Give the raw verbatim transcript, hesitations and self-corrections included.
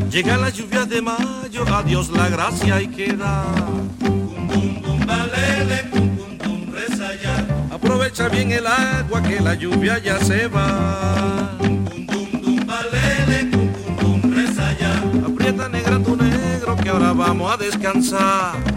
Llega la lluvia de mayo, adiós la gracia hay que dar. Bum, bum, bum, balele, bum, bum, bum, reza ya. Aprovecha bien el agua que la lluvia ya se va. Bum, bum, bum, balele, bum, bum, bum, reza ya. Aprieta negra tu negro que ahora vamos a descansar.